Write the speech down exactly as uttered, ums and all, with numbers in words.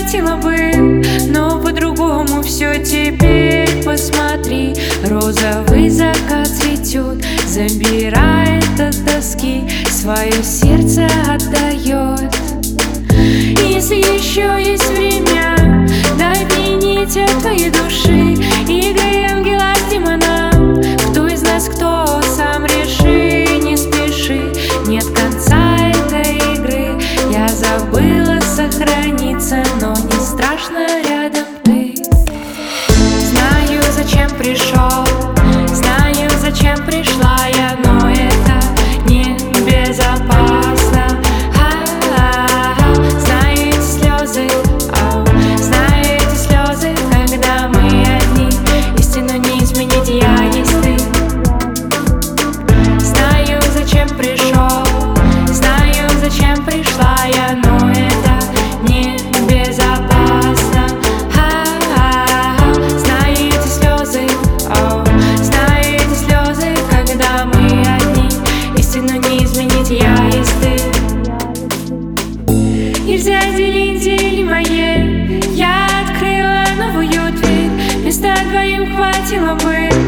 хватило бы, но по-другому все теперь. Посмотри, розовый закат цветет, забирает от тоски, свое сердце отдает. Если еще есть время, дай винить от твоей души игры ангела с демоном. Кто из нас кто, сам реши, не спеши, нет конца этой игры. Я забыла сохраниться, но не страшно, рядом ты. Знаю, зачем пришел, знаю, зачем пришла я, но это небезопасно. Знаю эти слезы, знаю эти слезы, когда мы одни. Истину не изменить, я есть ты. Знаю, зачем пришел, знаю, зачем пришла я, но это небезопасно. Знаю эти слезы, знаю эти слезы, когда мы одни. Истину не изменить, я есть ты. Нельзя делить делимое, я открыла новую дверь. Места двоим хватило бы,